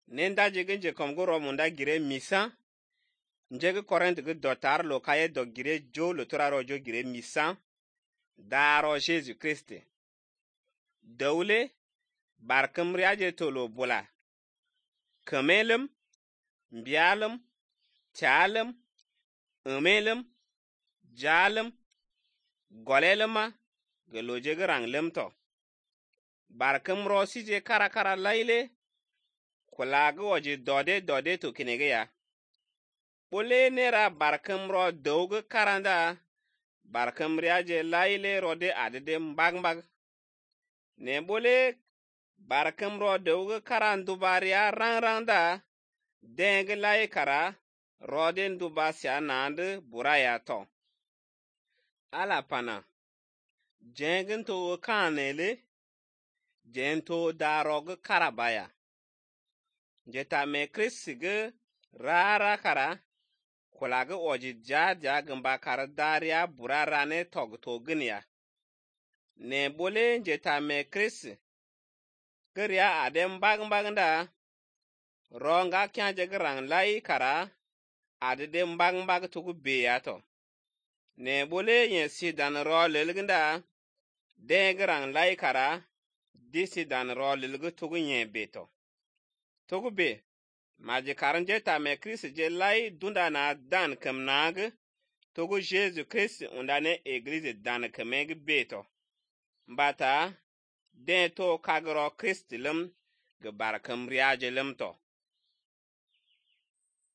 Nenda je kom go ro munda gire misa njege korent ge dotar lo kaye do gire jo lo turaro jo gire misa daro Jésus Christ dawle barkem riaje tolo bula kamelem mbialem chalem emelem jalem golelema geloje gerang lemto barkem ro sije karakara laile kulaga waje dode to kinege ya bole nera barkem ro dawge karanda barkem riaje laile rode adede mbag ne bole barkem ro dawge karandu baria rang denge lai kara roden dubasya nande buraya to ala pana jengen to kanele jento darog karabaya jeta me krisige rara kara kulaga oji jaja gamba kara daria burarane tog gnya ne bole jeta me kris gria adem mbag ronga kyaje grang lai kara adede mbag tugu beya to ne bole yen sidan ro lelginda de grang lai kara disi dan ro lelgu tugu yen beto tugu be maji karanje ta me Christ je lai dunda na dan kamnag tugu Jésus Christ undane église dan kameg beto mbata de to kagro Christ lem ge barkam riaje lem to